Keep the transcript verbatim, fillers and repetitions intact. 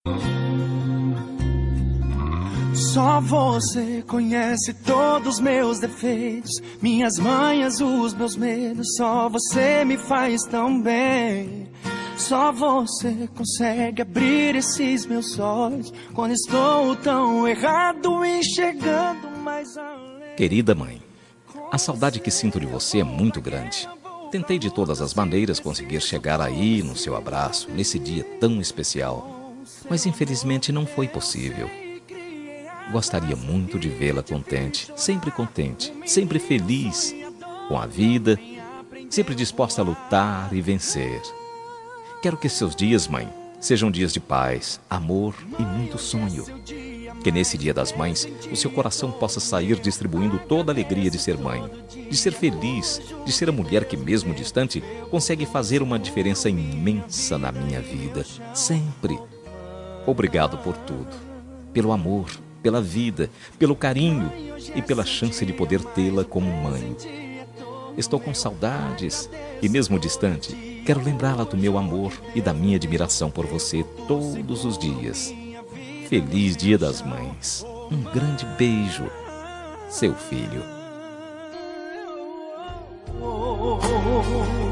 Só você conhece todos os meus defeitos, minhas manhas, os meus medos. Só você me faz tão bem. Só você consegue abrir esses meus olhos quando estou tão errado, enxergando mais além. Querida mãe, a saudade que sinto de você é muito grande. Tentei de todas as maneiras conseguir chegar aí no seu abraço, nesse dia tão especial, mas infelizmente não foi possível. Gostaria muito de vê-la contente, sempre contente, sempre feliz com a vida, sempre disposta a lutar e vencer. Quero que seus dias, mãe, sejam dias de paz, amor e muito sonho. Que nesse Dia das Mães, o seu coração possa sair distribuindo toda a alegria de ser mãe, de ser feliz, de ser a mulher que, mesmo distante, consegue fazer uma diferença imensa na minha vida, sempre. Obrigado por tudo, pelo amor, pela vida, pelo carinho e pela chance de poder tê-la como mãe. Estou com saudades e, mesmo distante, quero lembrá-la do meu amor e da minha admiração por você todos os dias. Feliz Dia das Mães. Um grande beijo. Seu filho. Oh, oh, oh, oh.